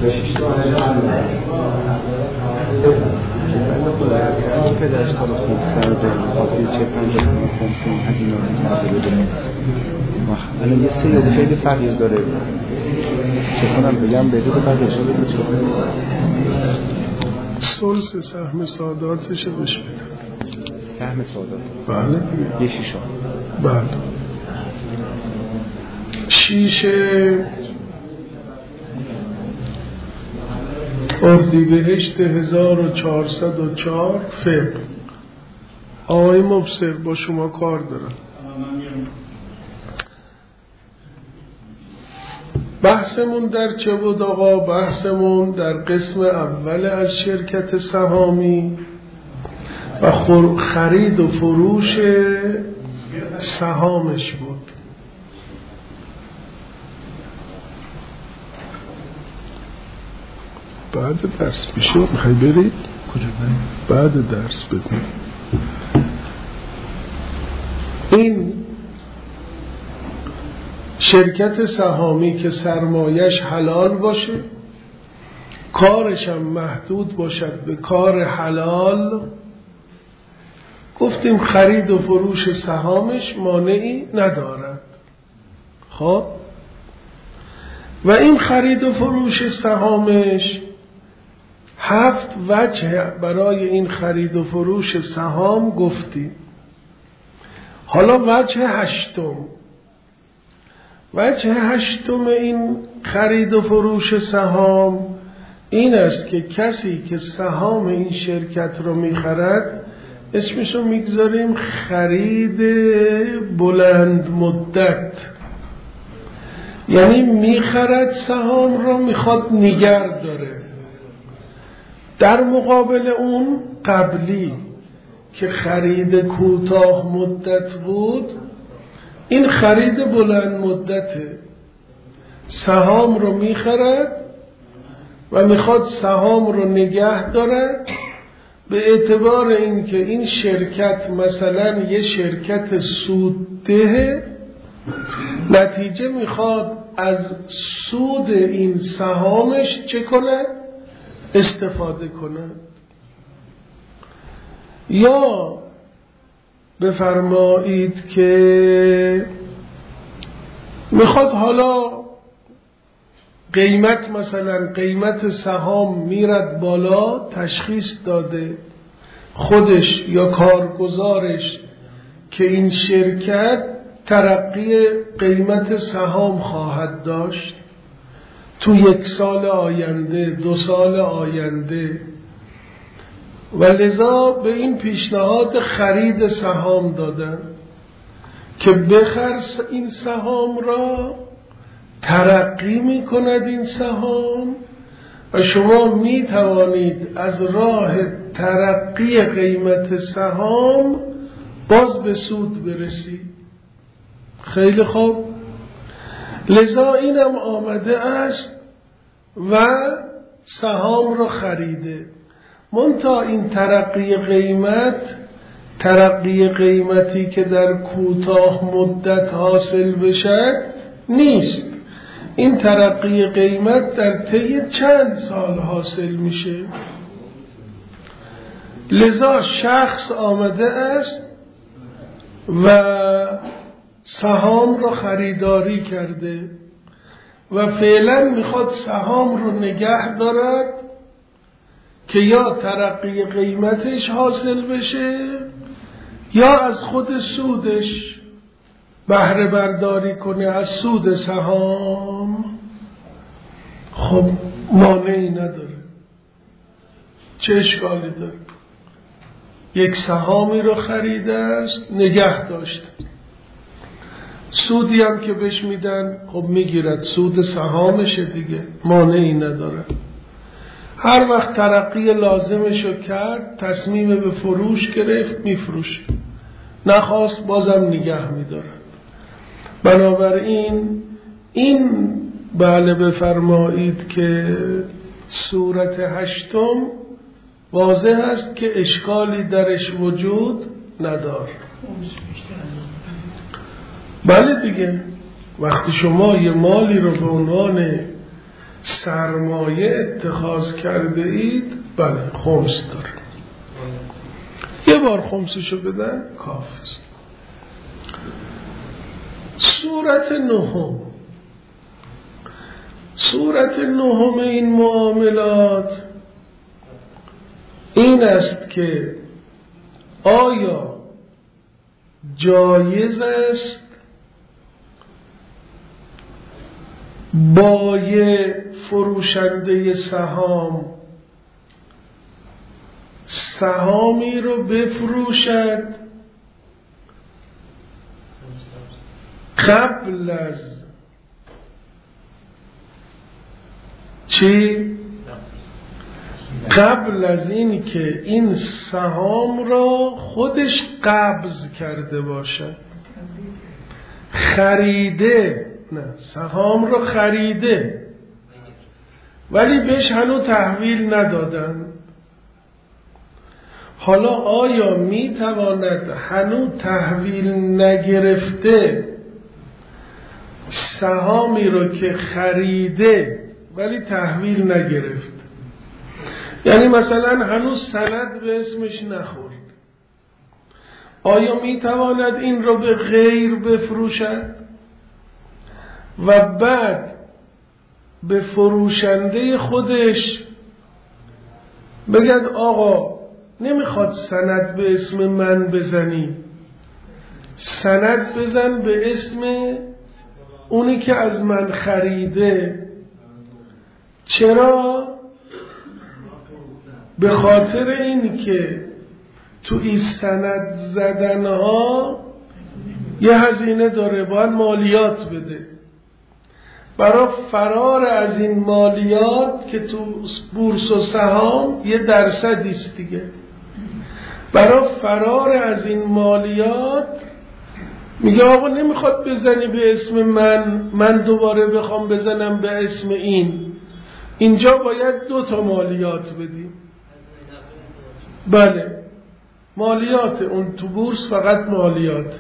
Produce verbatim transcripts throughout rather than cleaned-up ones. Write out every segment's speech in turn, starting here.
پدرش تا خوب کرده خاطر چه پنجه کنه خونتون هزینه رو نزده بده الان یه سری خیلی فقیر داره چه کنم بگم بده به بعدش رو بده چه کنم سلس سهم ساداتش رو بش بده سهم سادات بله یه شیشا بله شیشه اردیبهشت هزار و چهارصد و چهار فقه. آقای مبصر با شما کار دارم. بحثمون در چه بود آقا؟ بحثمون در قسم اول از شرکت سهامی و خرید و فروش سهامش بود. بعد درس میشه میخوای برید؟ کجا بریم؟ بعد درس بدید. این شرکت سهامی که سرمایش حلال باشه، کارش هم محدود باشد به کار حلال، گفتیم خرید و فروش سهامش مانعی ندارد. خب و این خرید و فروش سهامش هفت وجه برای این خرید و فروش سهام گفتیم. حالا وجه هشتم، وجه هشتم این خرید و فروش سهام این است که کسی که سهام این شرکت رو میخرد اسمشو میگذاریم خرید بلند مدت، یعنی میخرد سهام رو میخواد نگه داره. در مقابل اون قبلی که خرید کوتاه مدت بود، این خرید بلند مدته، سهام رو میخرد و میخواد سهام رو نگه دارد به اعتبار اینکه این شرکت مثلا یه شرکت سودده، نتیجه میخواد از سود این سهامش چه کند؟ استفاده کند. یا بفرمایید که میخواد حالا قیمت مثلا قیمت سهام میرد بالا، تشخیص داده خودش یا کارگزارش که این شرکت ترقی قیمت سهام خواهد داشت تو یک سال آینده، دو سال آینده، و لذا به این پیشنهاد خرید سهام دادن که بخر این سهام را، ترقی می کند این سهام و شما می توانید از راه ترقی قیمت سهام باز به سود برسید. خیلی خوب، لذا اینم آمده است و سهام را خریده. منتها این ترقی قیمت، ترقی قیمتی که در کوتاه مدت حاصل بشد نیست. این ترقی قیمت در طی چند سال حاصل میشه. لذا شخص آمده است و سهام رو خریداری کرده و فعلا میخواد سهام رو نگه دارد که یا ترقی قیمتش حاصل بشه یا از خود سودش بهره برداری کنه، از سود سهام. خب مانعی نداره، چه اشکالی داره؟ یک سهامی رو خریده است، نگه داشته، سودی هم که بهش میدن خب میگیرد، سود سهامشه دیگه، مانعی نداره. هر وقت ترقی لازمشو کرد، تصمیم به فروش گرفت، میفروشه، نخواست بازم نگه میدارد. بنابراین این بله بفرمایید که صورت هشتم واضح است که اشکالی درش وجود نداره. بله دیگه، وقتی شما یه مالی رو به عنوان سرمایه اتخاذ کرده اید، بله خمس داره. یه بار خمسشو بدن کافی است. صورت نهم، صورت نهم این معاملات این است که آیا جایز است با یه فروشنده سهام سهامی رو بفروشد قبل از چی؟ قبل از این که این سهام را خودش قبض کرده باشد. خریده، نه سهام را خریده ولی بهش هنوز تحویل ندادن. حالا آیا می تواند هنوز تحویل نگرفته سهامی رو که خریده ولی تحویل نگرفت، یعنی مثلا هنوز سند به اسمش نخورد، آیا می تواند این رو به غیر بفروشد و بعد به فروشنده خودش بگد آقا نمیخواد سند به اسم من بزنی، سند بزن به اسم اونی که از من خریده. چرا؟ به خاطر این که تو این سند زدنها یه هزینه داره، باید مالیات بده. برای فرار از این مالیات که تو بورس و سهام یه درصدی است دیگه، برای فرار از این مالیات میگه آقا نمیخواد بزنی به اسم من، من دوباره بخوام بزنم به اسم این، اینجا باید دو تا مالیات بدیم. بله مالیات اون تو بورس فقط مالیات.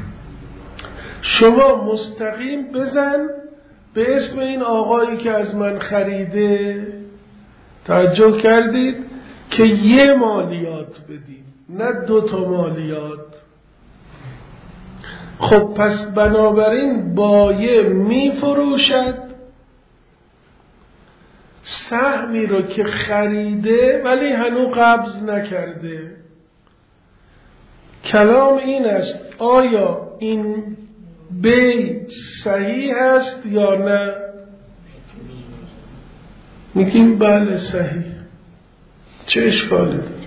شما مستقیم بزن به اسم این آقایی که از من خریده. توجه کردید که یه مالیات بدیم نه دو تا مالیات. خب پس بنابراین بایع می فروشد سهمی رو که خریده ولی هنوز قبض نکرده. کلام این است آیا این بیع صحیح است یا نه؟ میگیم بله صحیح. چه اشکالی داره؟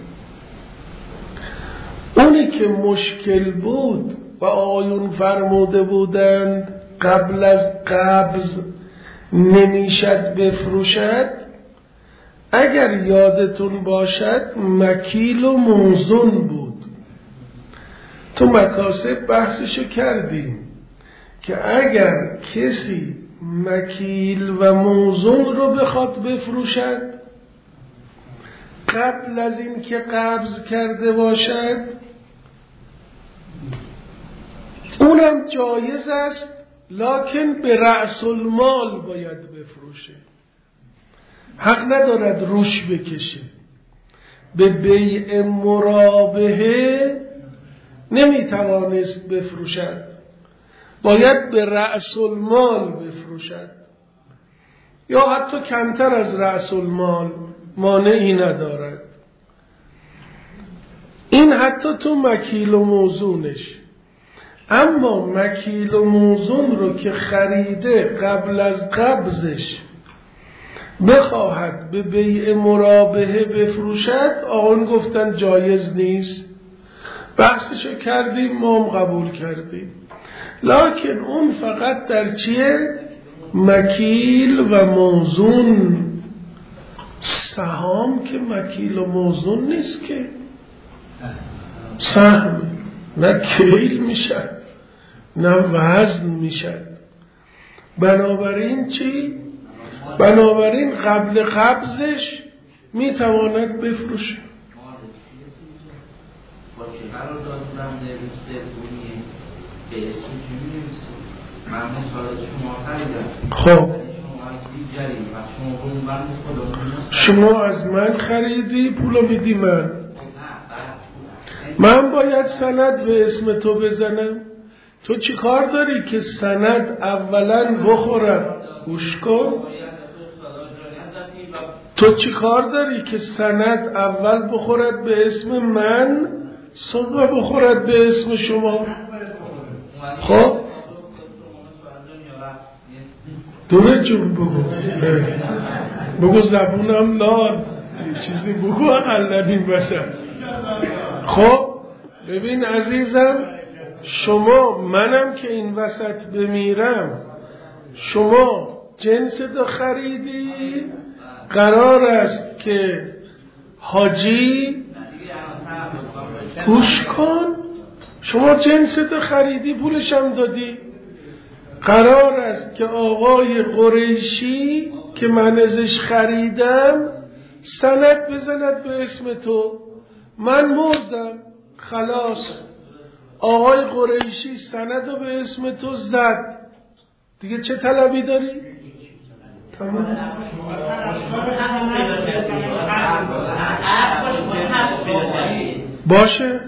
اونی که مشکل بود و آیون فرموده بودند قبل از قبض نمیشد بفروشد، اگر یادتون باشد مکیل و موزون بود. تو مکاسب بحثشو کردیم که اگر کسی مکیل و موزون رو بخواد بفروشد قبل از این که قبض کرده باشد اونم جایز است، لکن به رأس المال باید بفروشه، حق ندارد روش بکشه. به بیع مرابحه نمیتوانست بفروشد، باید به رأس المال بفروشد یا حتی کمتر از رأس المال، مانعی ندارد. این حتی تو مکیل و موزونش. اما مکیل و موزون رو که خریده قبل از قبضش بخواهد به بیع مرابحه بفروشد، آقایون گفتن جایز نیست. بحثشو کردیم، ما هم قبول کردیم، لکن اون فقط در چیه؟ مکیل و موزون. سهام که مکیل و موزون نیست که، سهم نه کیل میشد نه وزن میشد. بنابراین چی؟ بنابراین قبل قبضش میتواند بفروشه. خب شما از من خریدی، پولو میدی من. من باید سند به اسم تو بزنم؟ تو چی کار داری که سند اولا بخورد؟ گوش کن. تو چی کار داری که سند اول بخورد به اسم من، صبح بخورد به اسم شما؟ خب دوره جون بگو بگو زبونم لال چیزی بگو اقلن این بسن. خب ببین عزیزم، شما منم که این وسط بمیرم، شما جنس دو خریدی، قرار است که حاجی گوش کن، شما جنس دو خریدی پولش هم دادی، قرار است که آقای قریشی که من ازش خریدم سند بزند به اسم تو. من مردم خلاص، آقای قریشی سند رو به اسم تو زد، دیگه چه طلبی داری؟ تمام. باشه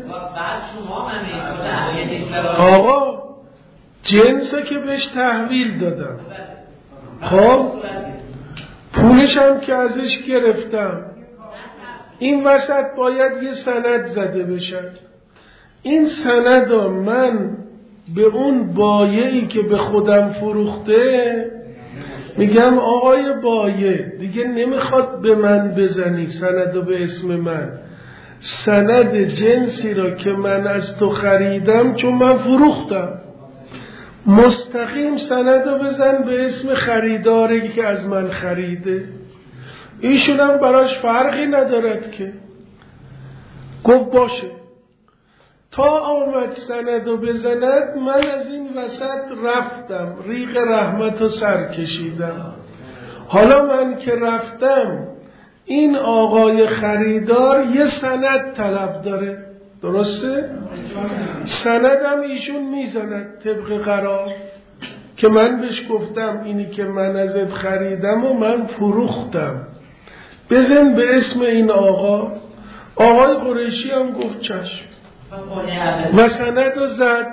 آقا، جنسه که بهش تحویل دادم، خب پولش هم که ازش گرفتم، این وسط باید یه سند زده بشد. این سند رو من به اون بایعی که به خودم فروخته میگم آقای بایع دیگه نمیخواد به من بزنی سند رو به اسم من، سند جنسی را که من از تو خریدم چون من فروختم، مستقیم سند رو بزن به اسم خریداری که از من خریده. ایشون هم براش فرقی ندارد که. گفت باشه. تا آمد سند رو بزند من از این وسط رفتم، ریق رحمت رو سر کشیدم. حالا من که رفتم این آقای خریدار یه سند طلب داره، درسته؟ سندم ایشون میزند طبق قرار که من بهش گفتم اینی که من ازت خریدم و من فروختم، بزن به اسم این آقا. آقای قریشی هم گفت چشم و سند رو زد.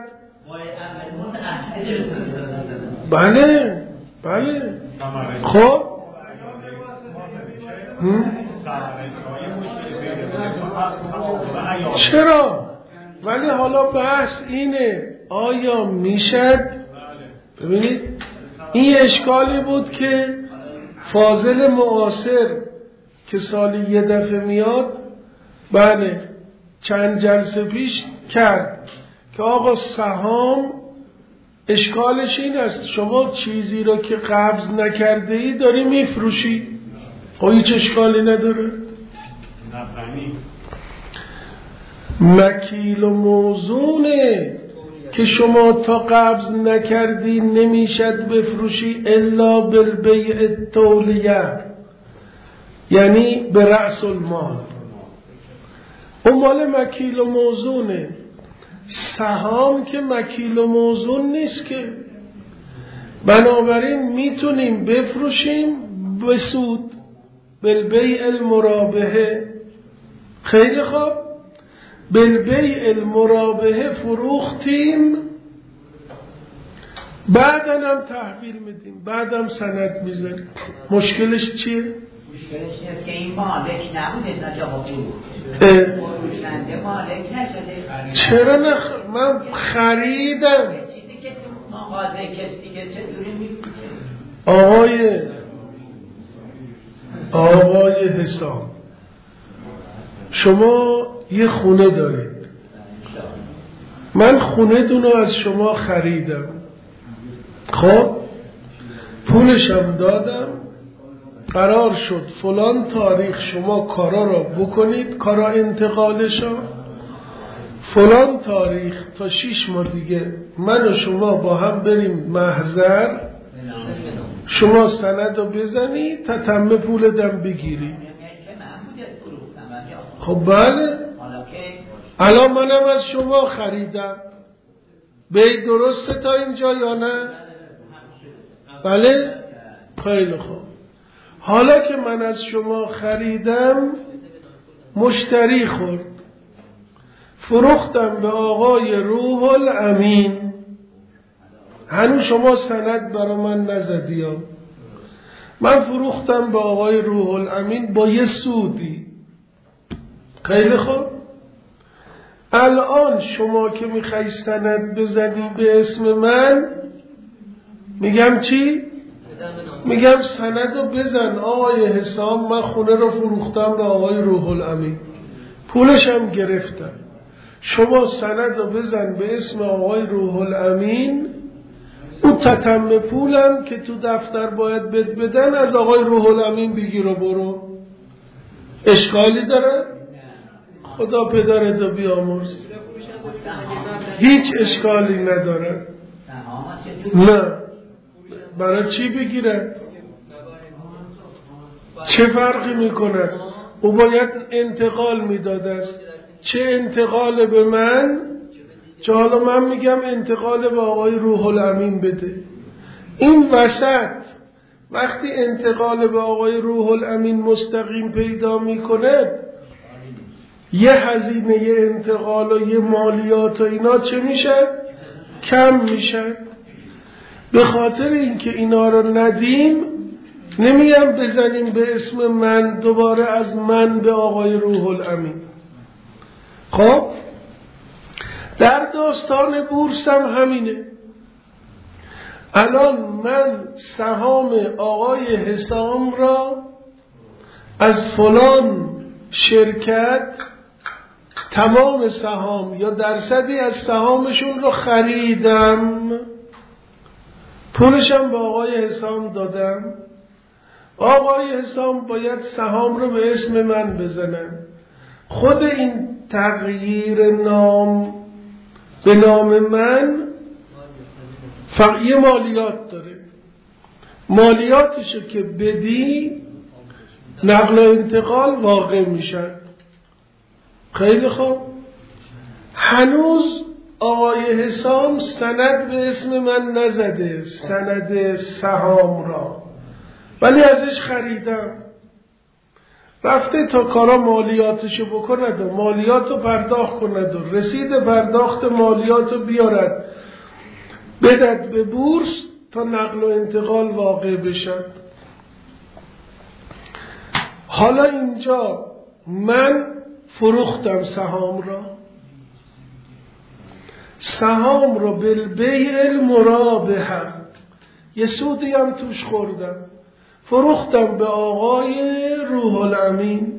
بله بله. خب چرا؟ ولی حالا بحث اینه آیا میشد؟ ببینید این اشکالی بود که فاضل معاصر که سالی یه دفعه میاد، بله چند جلسه پیش کرد که آقا سهام اشکالش این است شما چیزی را که قبض نکرده ای داری میفروشی، خب هیچ اشکالی نداره. مکیل و موزونه که شما تا قبض نکردی نمیشد بفروشی الا بالبیع التولیه، یعنی به رأس المال. اون مال مکیل و موزونه. سهام که مکیل و موزون نیست که، بنابراین میتونیم بفروشیم به سود، بالبیع المرابحه. خیلی خوب، بالبیع المرابحه فروختیم، بعداً هم تحویل میدیم، بعدم سند میذاریم. مشکلش چیه؟ مشکلش نیست که این مالک نبوده نه جواب فروشنده مالک نشده. چرا نخ... من خریدم چیزی که تو مغازه کسی دیگه چطوری میفروشه؟ آقای آقای حسام، شما یه خونه دارید، من خونه دونو از شما خریدم، خب پولشم دادم، قرار شد فلان تاریخ شما کارا را بکنید، کارا انتقالشا فلان تاریخ تا شیش ماه دیگه من و شما با هم بریم محضر، شما سند رو بزنی تتمه پول دم بگیری. خب بله، الان منم از شما خریدم، به درسته تا اینجا یا نه؟ بله. خیلی خوب. حالا که من از شما خریدم، مشتری خورد، فروختم به آقای روح الامین، هنوز شما سند برا من نزدی ها. من فروختم به آقای روح الامین با یه سودی. خیلی خوب. الان شما که میخوای سند بزنی به اسم من، میگم چی؟ میگم سند رو بزن آقای حسام، من خونه رو فروختم به آقای روح الامین، پولش هم گرفتم. شما سند رو بزن به اسم آقای روح الامین، اون تتم پولم که تو دفتر باید بد بدن از آقای روح الامین بگیر و برو. اشکالی داره؟ خدا پدرتو بیامرز. هیچ اشکالی نداره. نه. برای چی بگیره؟ چه فرقی میکنه؟ او باید انتقال میداده است. چه انتقال به من؟ چه حالا من میگم انتقال به آقای روح الامین بده. این وسط وقتی انتقال به آقای روح الامین مستقیم پیدا میکنه، یه هزینه یه انتقال و یه مالیات و اینا چه میشه؟ کم میشه. به خاطر اینکه اینا رو ندیم، نمیم بزنیم به اسم من دوباره از من به آقای روح الامین. خب در داستان بورس هم همینه. الان من سهام آقای حسام را از فلان شرکت تمام سهام یا درصدی از سهامشون رو خریدم، پولشم به آقای حسام دادم. آقای حسام باید سهام رو به اسم من بزنن. خود این تغییر نام به نام من فقط یه مالیات داره. مالیاتشو که بدی نقل و انتقال واقع میشن. خیلی خوب. هنوز آقای حسام سند به اسم من نزده، سند سهام را، ولی ازش خریدم. رفته تا کارا مالیاتشو بکند و مالیاتو پرداخت کند و رسید پرداخت مالیاتو بیارد بدد به بورس تا نقل و انتقال واقع بشد. حالا اینجا من فروختم سهام را، سهام را بالبیع المرابح، یه سودی هم توش خوردم، فروختم به آقای روح الامین.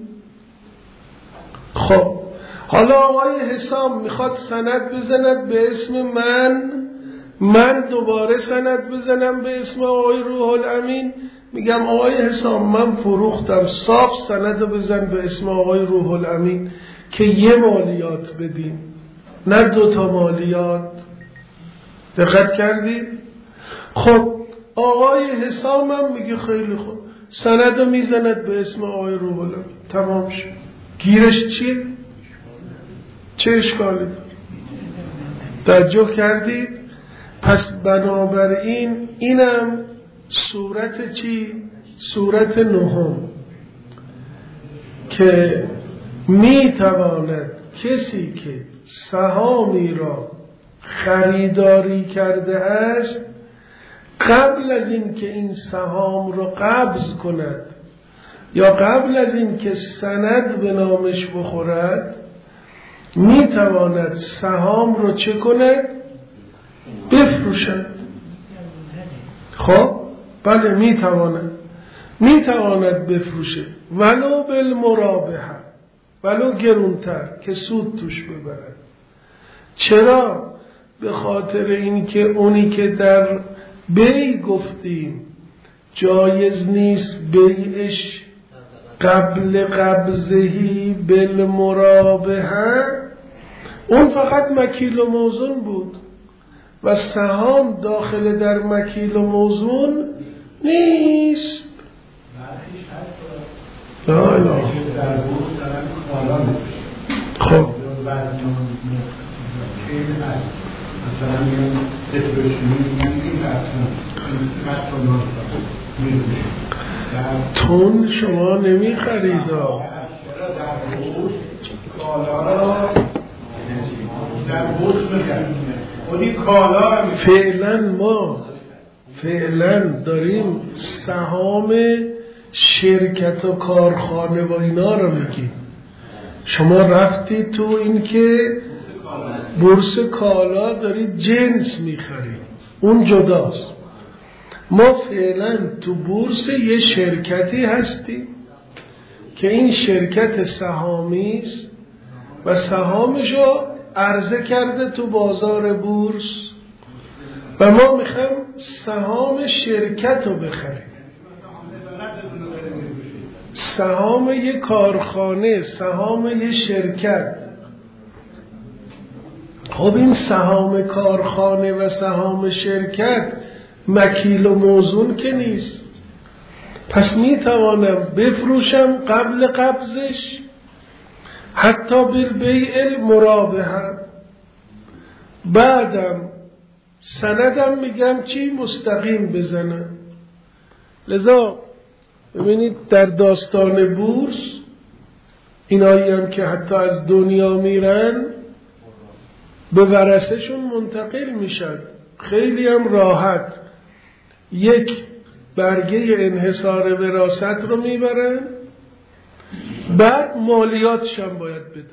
خب حالا آقای حسام میخواد سند بزند به اسم من، من دوباره سند بزنم به اسم آقای روح الامین. میگم آقای حسام من فروختم، صاف سند بزن به اسم آقای روح الامین که یه مالیات بدیم نه دوتا مالیات. دقت کردید؟ خب آقای حسام هم میگه خیلی خوب، سند رو میزند به اسم آقای روح الامین، تمام شد. گیرش چیه؟ چه اشکالی داره؟ توجه کردید؟ پس بنابراین اینم صورت چی؟ صورت نهم که میتواند کسی که سهامی را خریداری کرده است قبل از این که این سهام را قبض کند یا قبل از این که سند به نامش بخورد، میتواند سهام را چه کند؟ بفروشد. خب بله میتواند میتواند بفروشه، ولو بالمرابحه، ولو گرونتر که سود توش ببرد. چرا؟ به خاطر اینکه اونی که در بیع گفتیم جایز نیست بیعش قبل قبضهی بالمرابحه، اون فقط مکیل و موزون بود و سهام داخل در مکیل و موزون نیست. لا لا خب تون شما نمی خرید فعلا ما فعلا داریم سهام شرکت و کارخانه و اینا رو میگیم. شما رفتی تو این که بورس کالا دارید جنس میخرید، اون جداست. ما فعلا تو بورس یه شرکتی هستیم که این شرکت سهامی است و سهامشو عرضه کرده تو بازار بورس و ما میخوایم سهام شرکت رو بخریم، سهام یه کارخانه، سهام یه شرکت. خب این سهام کارخانه و سهام شرکت مکیل و موزون که نیست، پس میتوانم بفروشم قبل قبضش، حتی بالبیع المرابحه، بعدم سندم میگم چی مستقیم بزنم. لذا ببینید در داستان بورس اینایی هم که حتی از دنیا میرن به ورثه‌شون منتقل میشد، خیلی هم راحت یک برگه انحصار وراثت رو میبرن، بعد مالیاتش هم باید بدن.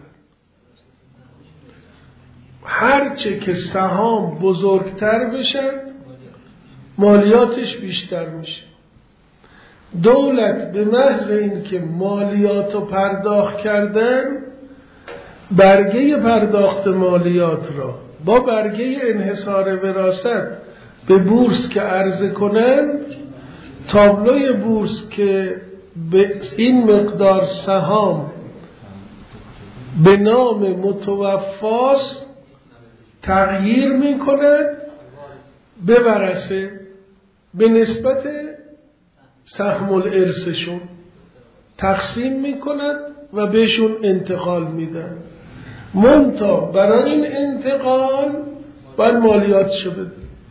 هرچه که سهام بزرگتر بشن مالیاتش بیشتر میشه. دولت به محض این که مالیات رو پرداخت کردن، برگه پرداخت مالیات را با برگه انحصار وراثت به بورس که عرضه کنند، تابلوی بورس که به این مقدار سهام به نام متوفاست تغییر می کند به ورثه به نسبت سهم الارثشون تقسیم می کند و بهشون انتقال میدن. منتها برای این انتقال باید مالیاتشو بده.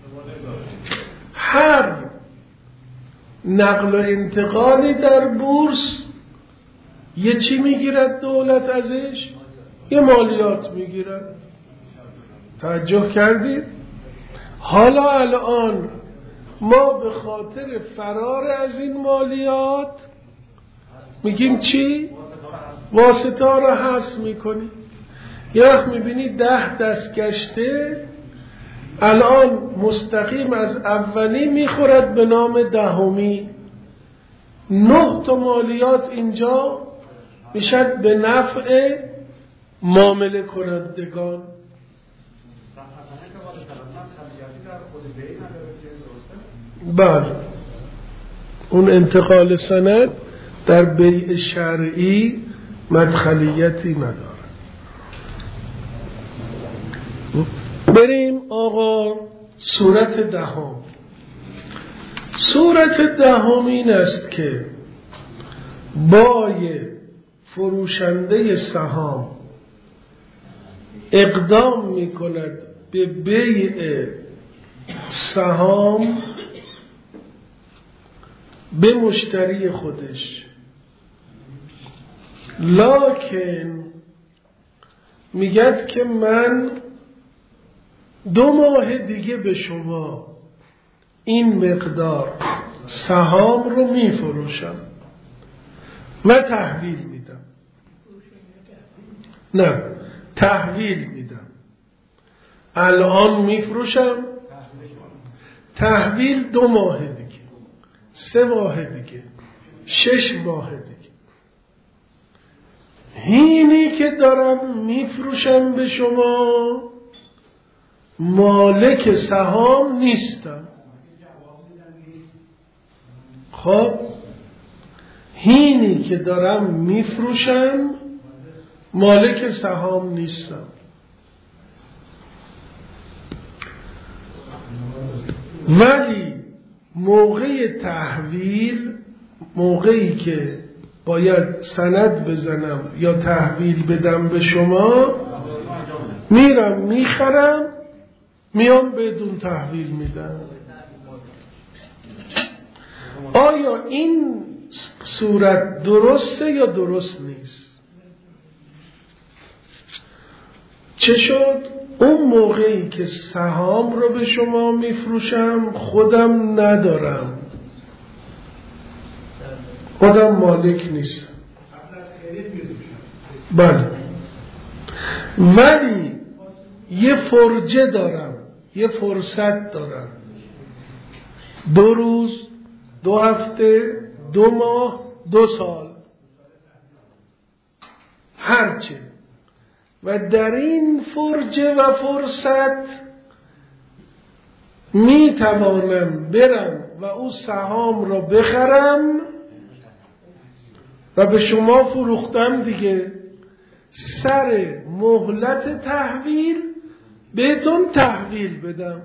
هر نقل و انتقالی در بورس یه چی میگیرد دولت ازش؟ یه مالیات میگیرد. توجه کردید؟ حالا الان ما به خاطر فرار از این مالیات میگیم چی؟ واسطه رو حذف میکنیم. یه وقت میبینید ده دست گشته الان مستقیم از اولی میخورد به نام دهمی. نه تا مالیات اینجا میشد به نفع معامله کنندگان. بله، اون انتقال سند در بیع شرعی مدخلیتی نداره. بریم آقا صورت دهم. صورت دهم این است که بای فروشنده سهام اقدام می کند به بیع سهام به مشتری خودش، لکن میگد که من دو ماه دیگه به شما این مقدار سهام رو میفروشم و تحویل میدم. نه، تحویل میدم. الان میفروشم، تحویل دو ماه دیگه، سه ماه دیگه، شش ماه دیگه. اینی که دارم میفروشم به شما مالک سهام نیستم. خب اینی که دارم میفروشم مالک سهام نیستم. ولی موقع تحویل، موقعی که باید سند بزنم یا تحویل بدم به شما، میرم میخرم میام بدون تحویل میدم. آیا این صورت درسته یا درست نیست؟ چه شد؟ اون موقعی که سهام رو به شما میفروشم خودم ندارم، خودم مالک نیستم، بله، ولی یه فرجه دارم، یه فرصت دارم، دو روز، دو هفته، دو ماه، دو سال، هرچه، و در این فرجه و فرصت می توانم برم و او سهام را بخرم و به شما فروختم دیگه، سر مهلت تحویل بهتون تحویل بدم.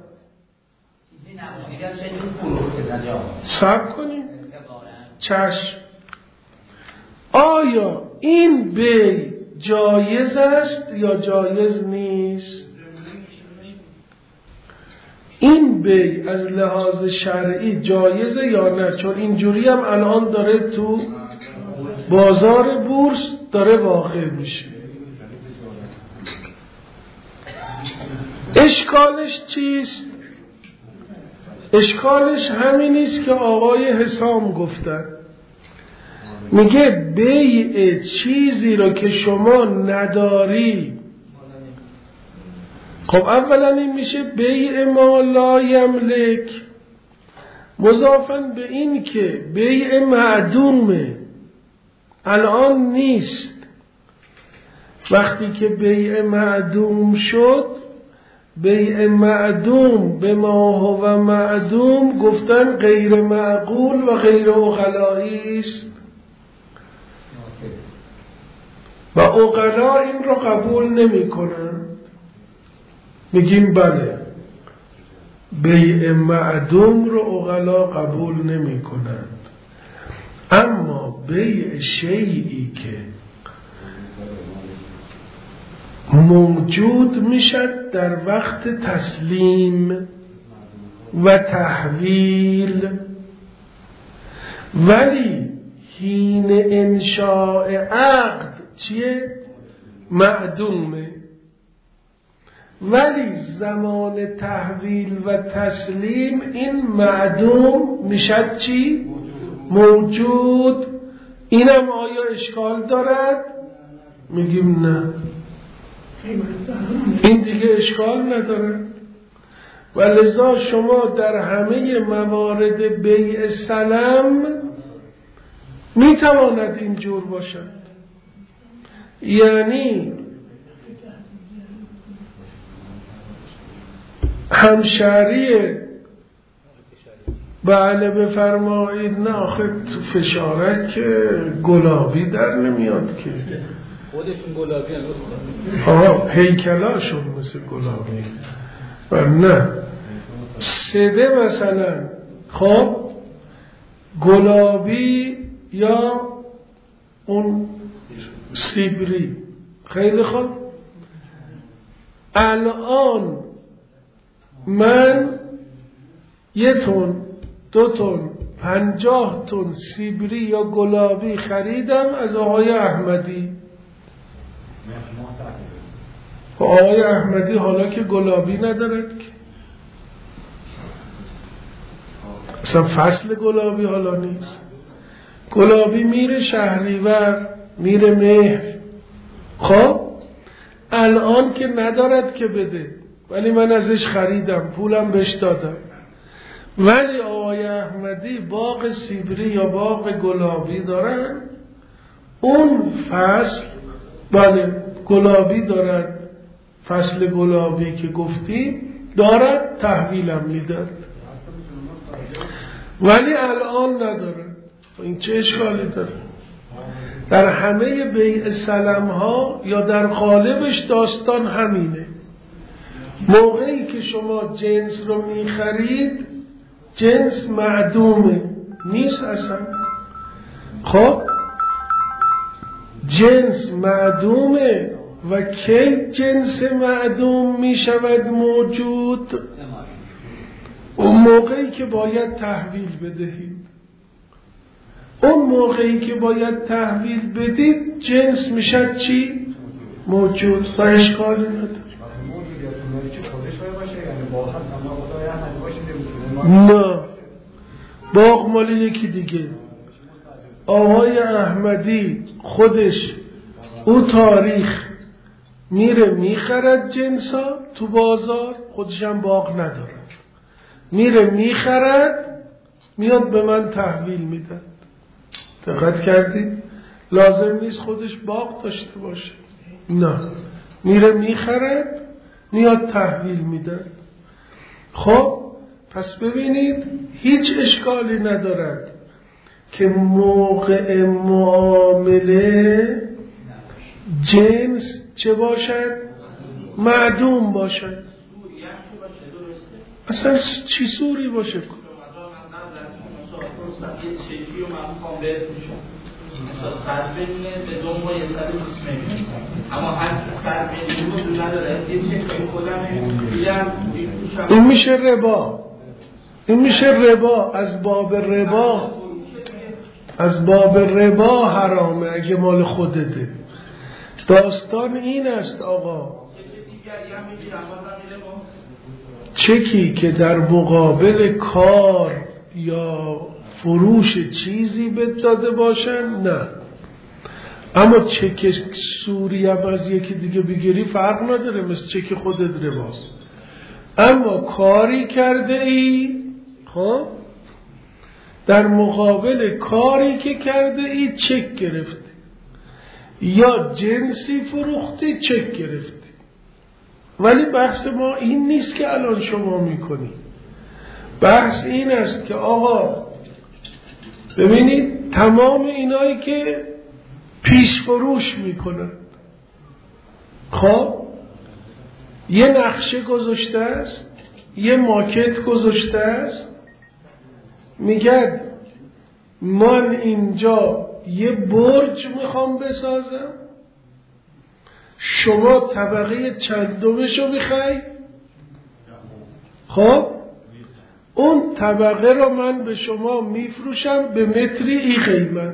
صبر کنیم. چشم. آیا این بیع جایز است یا جایز نیست؟ این بیع از لحاظ شرعی جایزه یا نه؟ چون اینجوری هم الان داره تو بازار بورس داره واقع میشه. اشکالش چیست؟ اشکالش همین است که آقای حسام گفتن، میگه بیع چیزی رو که شما نداری، خب اولا این میشه بیع ما لا یملک، مضافاً به این که بیع معدومه، الان نیست. وقتی که بیع معدوم شد، بیع معدوم به ما هو معدوم گفتن غیر معقول و غیر عقلائی است و عقلا این رو قبول نمی کنن. میگیم بله، بیع معدوم رو عقلا قبول نمی کنند، اما بیع شیئی که موجود میشد در وقت تسلیم و تحویل، ولی حین انشاء عقد چیه؟ معدومه، ولی زمان تحویل و تسلیم این معدوم میشد چی؟ موجود. اینم آیا اشکال دارد؟ میگیم نه، این دیگه اشکال نداره. و لذا شما در همه موارد بیع سلم میتواند اینجور باشد، یعنی همشهریه، بله بفرمایید، نه آخه تو فشارک گلابی در نمیاد که، خودشون گلابی هم آها هیکلاشون مثل گلابی و نه سده مثلا، خب گلابی یا اون سیبری، خیلی خوب. الان من یه تن، دو تن، پنجاه تن سیبری یا گلابی خریدم از آقای احمدی. و آقای احمدی حالا که گلابی ندارد که، اصلا فصل گلابی حالا نیست، گلابی میره شهریور، میره مهر. خب الان که ندارد که بده، ولی من ازش خریدم، پولم بهش دادم، ولی آقای احمدی باغ سیبری یا باغ گلابی دارن، اون فصل بله گلابی دارد، فصل گلابی که گفتی دارد، تحویلم میداد، ولی الان نداره. این چه اشکالی داره؟ در همه بیع سلم ها یا در قالبش داستان همینه. موقعی که شما جنس رو میخرید، جنس معدومه، نیست اصلا. خب جنس معدومه و کی جنس معدوم میشود موجود؟ اون موقعی که باید تحویل بدهید. اون موقعی که باید تحویل بدید جنس میشد چی؟ موجود و اشکالی نداره. نه، باغ مال یکی دیگه. آقای احمدی خودش او تاریخ میره میخرد جنسا تو بازار، خودش هم باغ نداره، میره میخرد میاد به من تحویل میده. دقت کردید؟ لازم نیست خودش باغ داشته باشه، نه، میره میخرد میاد تحویل میده. خب پس ببینید هیچ اشکالی ندارد که موقع معامله جنس چه باشد؟ معدوم باشد. اصلا چی سوری باشه؟ این میشه ربا، این میشه ربا. از باب ربا، از باب ربا حرامه اگه مال خودته. داستان این است آقا، چکی که در مقابل کار یا فروش چیزی بهت داده باشن نه، اما چک سوری هم از یکی دیگه بگیری فرق نداره، مثل چک خودت رباست. اما کاری کرده ای، خب در مقابل کاری که کرده ای چک گرفتی، یا جنسی فروختی چک گرفتی. ولی بحث ما این نیست که الان شما میکنی. بحث این است که آقا ببینید تمام اینایی که پیش فروش میکنن، خب یه نقشه گذاشته است، یه ماکت گذاشته است، میگه من اینجا یه برج میخوام بسازم، شما طبقه چندمشو میخوای؟ خب اون طبقه رو من به شما میفروشم به متری ای قیمت،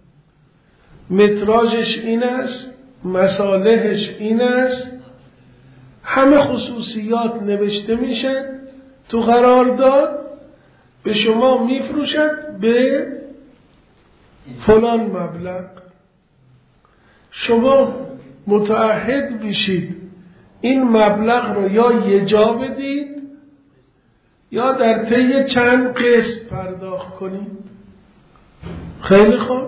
متراژش این است، مصالحش این است، همه خصوصیات نوشته میشن تو قرارداد، به شما میفروشد به فلان مبلغ. شما متعهد بشید این مبلغ رو یا یه جا بدید یا در طی چند قسط پرداخت کنید. خیلی خوب،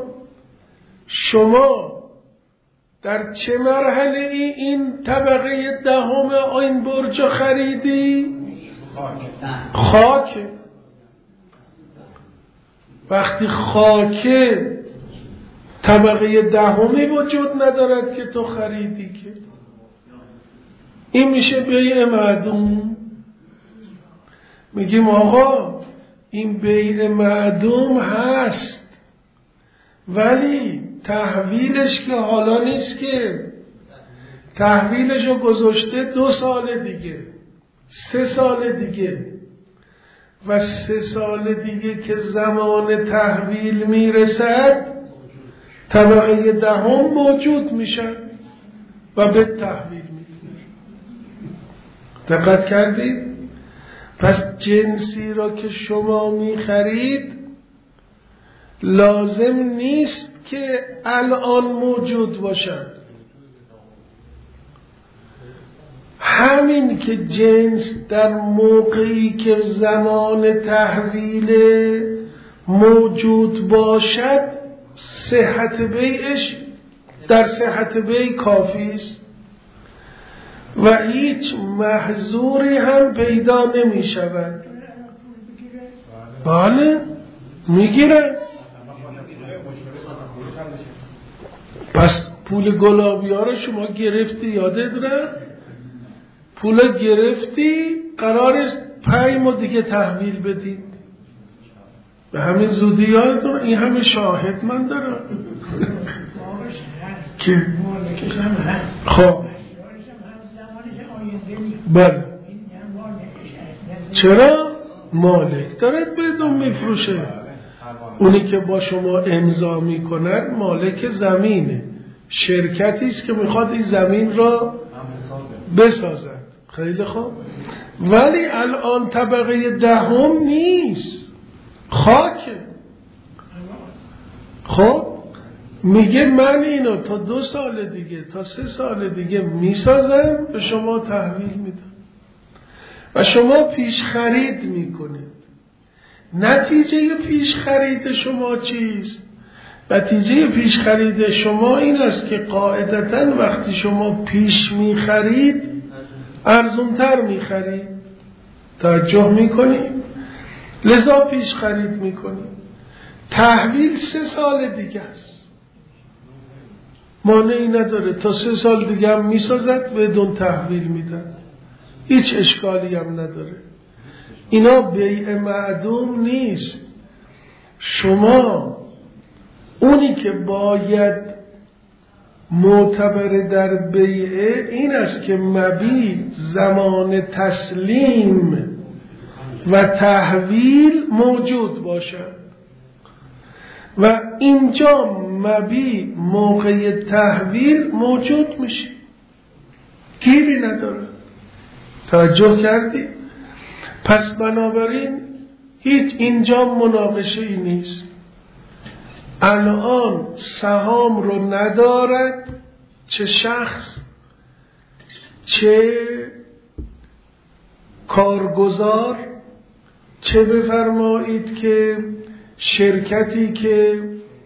شما در چه مرحله ای این طبقه دهم این برج خریدی؟ خاک. وقتی خاک طبقه دهمی وجود ندارد که تو خریدی، که این میشه بیع معدوم. میگیم آقا این بیع معدوم هست، ولی تحویلش که حالا نیست، که تحویلش رو گذاشته دو سال دیگه، سه سال دیگه، و سه سال دیگه که زمان تحویل میرسد طبقه دهم موجود میشن و به تحویل میگیرن. دقت کردید؟ پس جنسی را که شما میخرید لازم نیست که الان موجود باشد. همین که جنس در موقعی که زمان تحویل موجود باشد صحت بیعش در صحت بیع کافی است و هیچ محظوری هم پیدا نمی شود. بله میگیره. پس پول گلابی ها رو شما گرفتی، یادت ره؟ پول گرفتی، قرار است پنج ماه دیگه تحویل بدید. به همین زودی یادتون، این همه شاهد من دارم که خب بله چرا؟ مالک دارد بدون میفروشه. اونی که با شما امضا میکنن مالک زمینه، شرکتی است که میخواد این زمین را بسازن. خیلی خوب، ولی الان طبقه دهم نیست، خاکه. خب میگه من اینو تا دو سال دیگه تا سه سال دیگه میسازم، به شما تحویل میدم و شما پیش خرید میکنید. نتیجه پیش خرید شما چیست؟ نتیجه پیش خرید شما این است که قاعدتاً وقتی شما پیش میخرید ارزونتر میخرید. توجه میکنید؟ لذا پیش خرید میکنید. تحویل سه سال دیگه است، مانعی نداره، تا سه سال دیگه هم میسازد بدون تحویل میدن، هیچ اشکالی هم نداره. اینا بیع معدوم نیست. شما اونی که باید معتبر در بیعه این است که مبیع زمان تسلیم و تحویل موجود باشد و اینجا مبیع موقع تحویل موجود میشه، گیری نداره. توجه کردی؟ پس بنابراین هیچ اینجا مناقشه ای نیست. الان سهام رو ندارد چه شخص چه کارگزار، چه بفرمایید که شرکتی که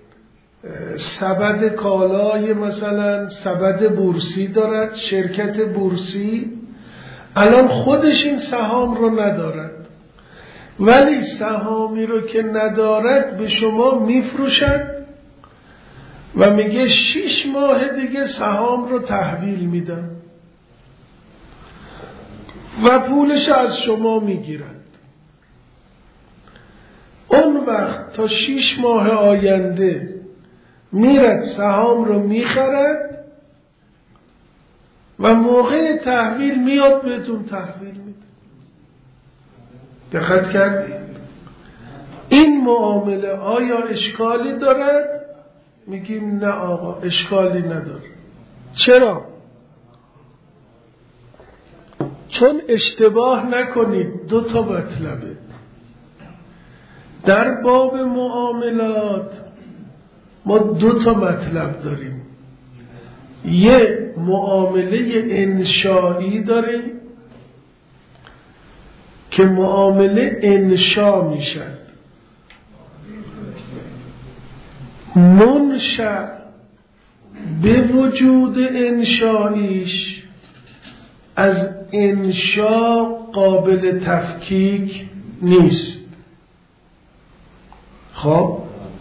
سبد کالای مثلا سبد بورسی دارد، شرکت بورسی الان خودش این سهام رو ندارد، ولی سهامی رو که ندارد به شما میفروشد و میگه شش ماه دیگه سهام رو تحویل میدم و پولش از شما میگیرد. اون وقت تا شش ماه آینده میرد سهام رو میخرد و موقع تحویل میاد بهتون تحویل میده. دقت کردید؟ این معامله آیا اشکالی دارد؟ میگیم نه آقا اشکالی نداره. چرا؟ چون اشتباه نکنید، دو تا مطلبه در باب معاملات. ما دو تا مطلب داریم، یه معامله انشایی داریم که معامله انشا میشد، منشأ به وجود انشاییش از انشا قابل تفکیک نیست. خب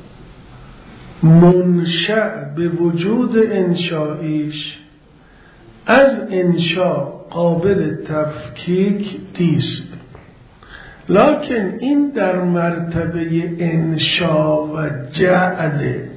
منشأ به وجود انشاییش از انشا قابل تفکیک نیست، لکن این در مرتبه انشا و جعله.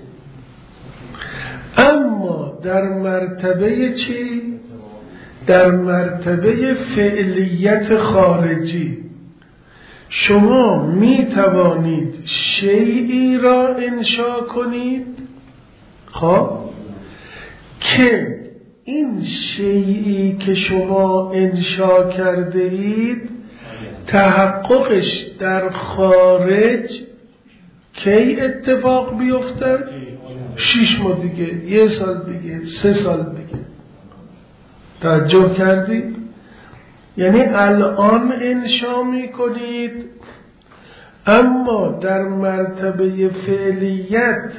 اما در مرتبه چی؟ در مرتبه فعلیت خارجی شما می توانید شیئی را انشا کنید، خب که این شیئی که شما انشا کرده اید تحققش در خارج کی اتفاق بیفتد؟ شش ماه دیگه، یه سال دیگه، سه سال دیگه. توجه کردید؟ یعنی الان انشا می کنید اما در مرتبه فعلیت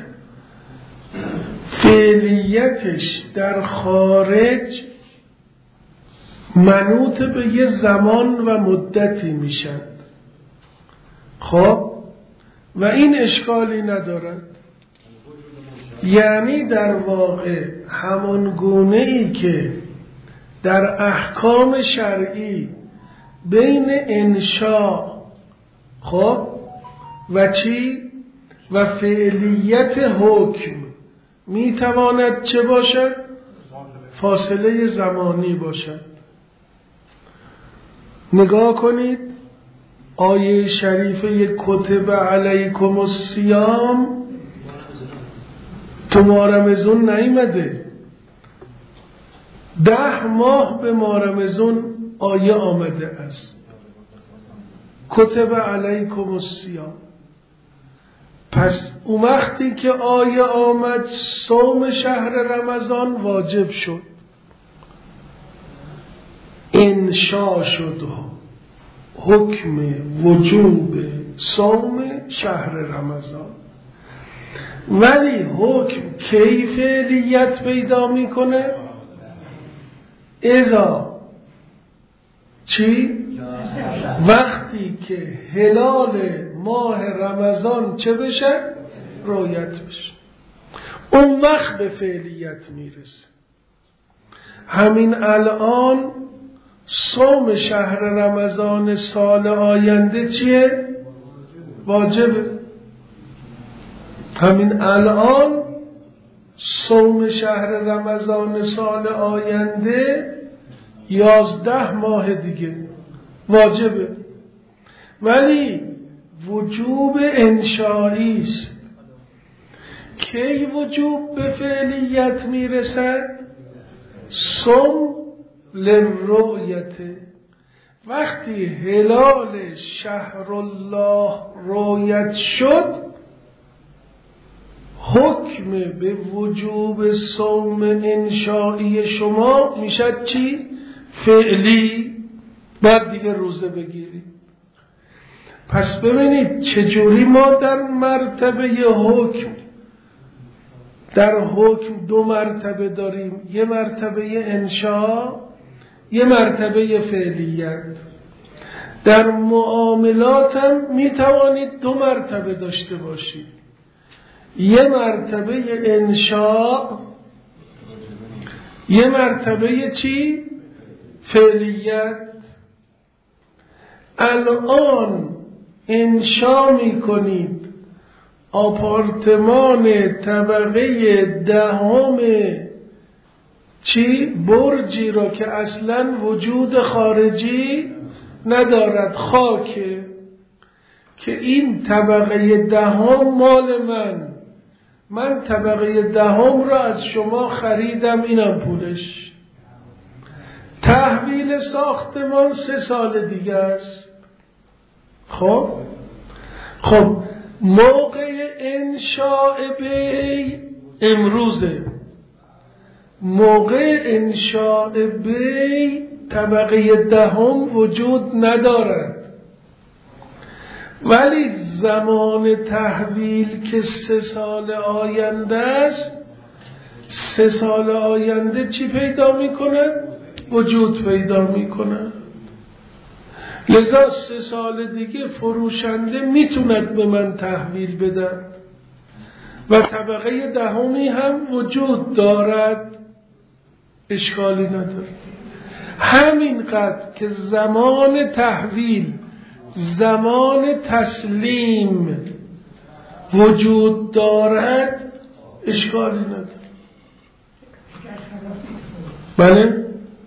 فعلیتش در خارج منوط به یه زمان و مدتی میشد. خب و این اشکالی ندارد. یعنی در واقع همون گونه ای که در احکام شرعی بین انشاء خب و چی و فعلیت حکم میتواند چه باشد؟ فاصله زمانی باشد. نگاه کنید، آیه شریفه کتب علیکم الصیام تو ماه رمضان نیامده. ده ماه به ماه رمضان آیه آمده است کتب علیکم الصیام. پس اون وقتی که آیه آمد صوم شهر رمضان واجب شد، انشاء شد حکم وجوب صوم شهر رمضان. ولی حکم کی فعلیت پیدا میکنه؟ اذا چی؟ وقتی که هلال ماه رمضان چه بشه؟ رؤیت بشه. اون وقت به فعلیت میرسه. همین الان صوم شهر رمضان سال آینده چیه؟ واجبه. همین الان صوم شهر رمضان سال آینده یازده ماه دیگه واجبه، ولی وجوب انشایی است. کی وجوب به فعلیت میرسد؟ صوم للرؤیت، وقتی هلال شهر الله رؤیت شد حکم به وجوب صوم انشایی شما میشد چی؟ فعلی. بعد دیگه روزه بگیرید. پس ببینید چجوری ما در مرتبه حکم در حکم دو مرتبه داریم، یه مرتبه انشاء، یه مرتبه فعلیت. در معاملات هم می توانید دو مرتبه داشته باشید، یه مرتبه انشاء، یه مرتبه چی؟ فعلیت. الان انشاء می کنید آپارتمان طبقه دهم چی؟ برجی را که اصلا وجود خارجی ندارد، خاکه، که این طبقه دهم مال من، من طبقه دهم را از شما خریدم، اینم پولش. تحویل ساختمان سه سال دیگه است. خب خب موقع انشاء بی امروزه، موقع انشاء بی طبقه دهم وجود ندارد، ولی زمان تحویل که سه سال آینده است، سه سال آینده چی پیدا می کند؟ وجود پیدا می کند. لذا سه سال دیگه فروشنده میتوند به من تحویل بدن و طبقه دهمی هم وجود دارد، اشکالی نداره. همینقدر که زمان تحویل، زمان تسلیم وجود دارد، اشکالی نداره. بله؟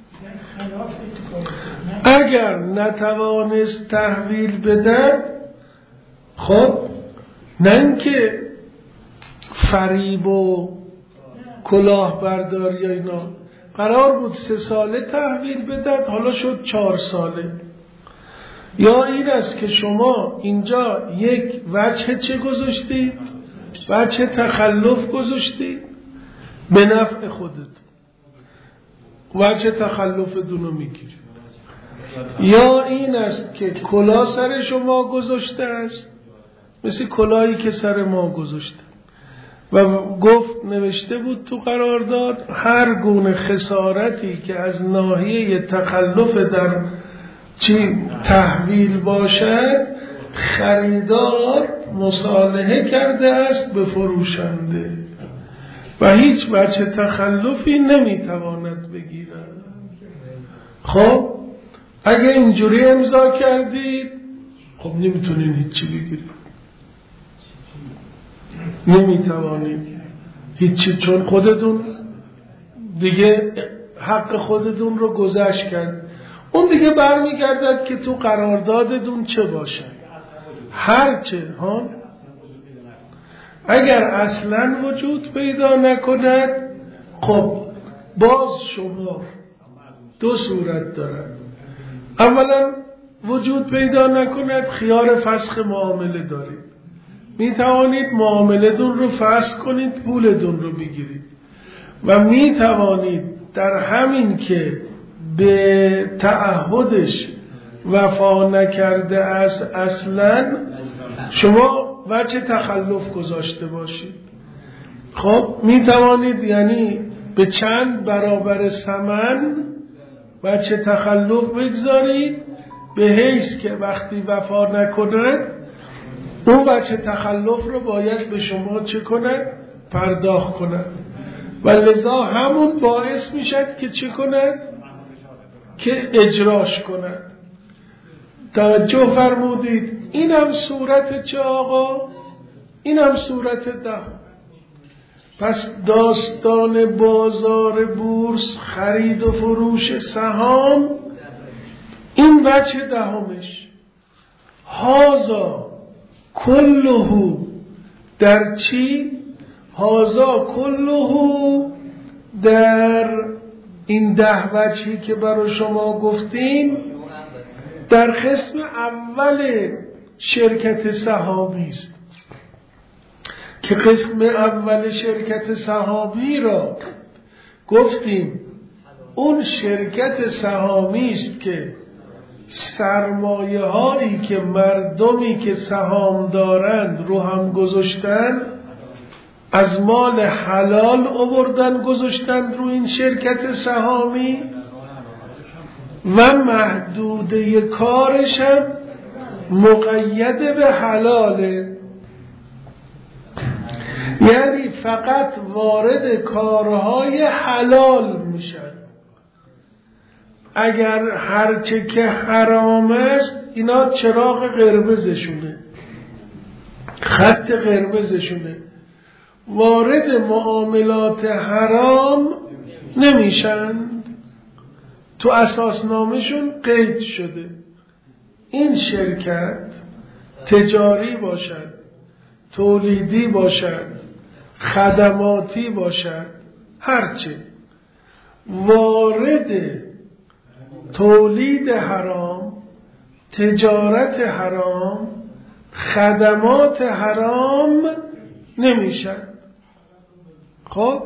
اگر نتوانست تحویل بدن، خب نه اینکه فریب و کلاهبرداری یا اینا، قرار بود سه ساله تحویل بدن، حالا شد چهار ساله. یا این است که شما اینجا یک وجه چه گذاشتید؟ وجه تخلف گذاشتید به نفع خودت، وجه تخلف دونو میگیرید. یا این است که کلاه سر شما گذاشته است، مثل کلاهی که سر ما گذاشته و گفت نوشته بود تو قرارداد هر گونه خسارتی که از ناحیه تخلف در چی تحویل باشد خریدار مصالحه کرده است به فروشنده و هیچ وجه تخلفی نمیتواند بگیرد. خب اگه اینجوری امضا کردید، خب نمیتونید هیچی بگیرید، نمیتوانید هیچی، چون خودتون دیگه حق خودتون رو گذشت کرد. اون دیگه برمیگردد که تو قراردادتون چه باشه. هرچه ها اگر اصلا وجود پیدا نکند، خب باز شما دو صورت دارد. اولا وجود پیدا نکند، خیار فسخ معامله دارید. می توانید معاملتون رو فسخ کنید، پولتون رو بگیرید و می توانید در همین که به تعهدش وفا نکرده است اصلا شما وجه تخلف گذاشته باشید. خب می توانید یعنی به چند برابر ثمن وجه تخلف بگذارید، به حیث که وقتی وفا نکند اون وجه تخلف رو باید به شما چه کند؟ پرداخت کند. و لذا همون باعث میشد که چه کند؟ که اجراش کند. توجه فرمودید؟ این هم صورت چه آقا؟ این هم صورت ده. پس داستان بازار بورس، خرید و فروش سهام، این وجه دهمش. هازا کلهو در چی؟ هازا کلهو در این ده وجهی که برای شما گفتیم در قسم اول شرکت سهامی است که قسم اول شرکت سهامی را گفتیم اون شرکت سهامی است که سرمایه هایی که مردمی که سهام دارند رو هم گذاشتن، از مال حلال آوردن گذاشتن رو این شرکت سهامی و محدوده کارش هم مقید به حلاله، یعنی فقط وارد کارهای حلال میشن. اگر هرچه که حرام است اینا چراغ قرمزشونه، خط قرمزشونه، وارد معاملات حرام نمیشن، تو اساسنامهشون قید شده. این شرکت تجاری باشد، تولیدی باشد، خدماتی باشد، هرچه وارد تولید حرام، تجارت حرام، خدمات حرام نمیشن. خب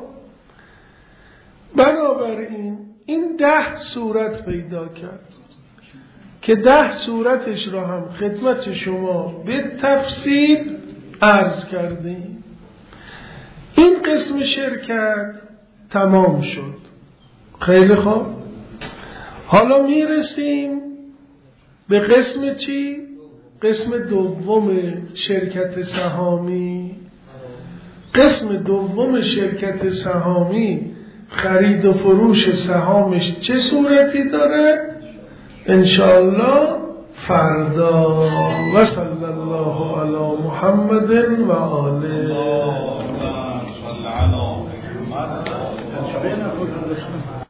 بنابراین این ده صورت پیدا کرد که ده صورتش را هم خدمت شما به تفصیل عرض کردیم. این قسم شرکت تمام شد. خیلی خوب، حالا میرسیم به قسم چی؟ قسم دوم شرکت سهامی. قسم دوم شرکت سهامی خرید و فروش سهامش چه صورتی داره؟ انشاءالله فردا. و صلی الله علی محمد و آله.